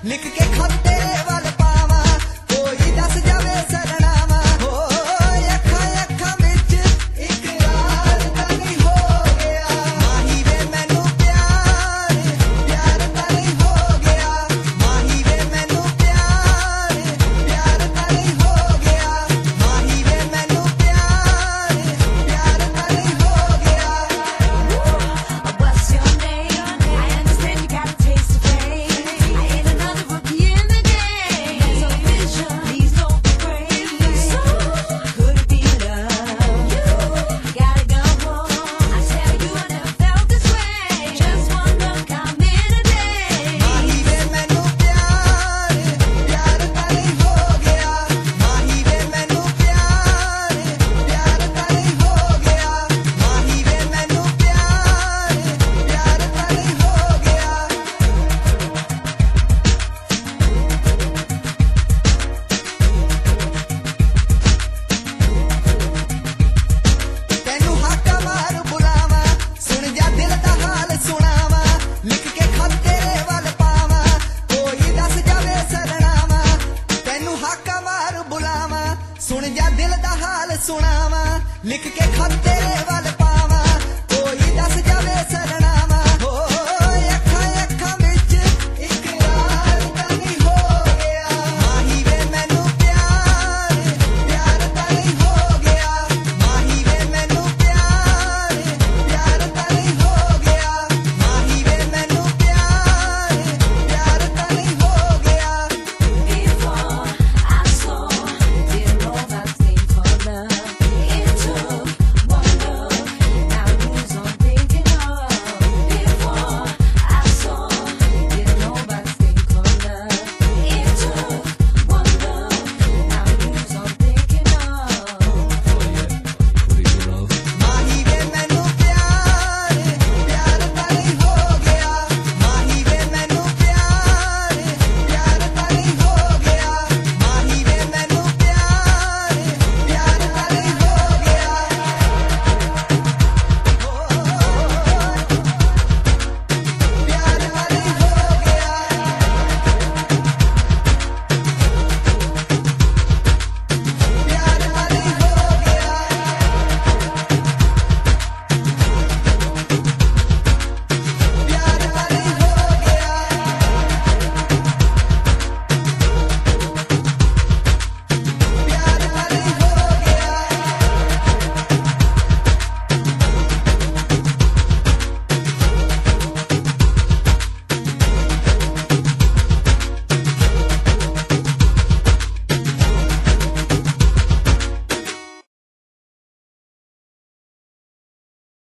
लिख के खत तेरे वाल पावा कोई दस जावे सरनामा हो अखा अखा विच इकरार तां नहीं हो गया माही वे मैनू प्यार प्यार तां नहीं हो गया माही वे मैनू प्यार प्यार तां नहीं हो गया माही वे मैनू प्यार प्यार तां नहीं हो गया। What's your name? I understand you got a taste of pain. I ain't another rookie in the game. That's official. Please don't be afraid. So could it be love? You gotta go home. I tell you I never felt this way. Just one look, I'm in a day. माही वे मैनू प्यार प्यार तां नहीं हो गया माही वे मैनू प्यार प्यार तां नहीं हो गया माही वे मैनू प्यार प्यार तां नहीं हो गया। ਤੈਨੂੰ ਹਾਕਾ ਮਾਰ ਬੁਲਾਵਾ ਸੁਣ ਜਾ ਦਿਲ ਦਾ ਹਾਲ ਸੁਣਾਵਾ ਲਿਖ ਕੇ ਖਤ ਤੇਰੇ ਵੱਲ ਪਾਵਾ ਕੋਈ ਦੱਸ ਜਾਵੇ ਸਰਨਾਵਾ ਤੈਨੂੰ ਹਾਕਾ ਮਾਰ ਬੁਲਾਵਾ ਸੁਣ ਜਾ ਦਿਲ ਦਾ ਹਾਲ ਸੁਣਾਵਾ ਲਿਖ ਕੇ ਖਤ ਤੇਰੇ ਵੱਲ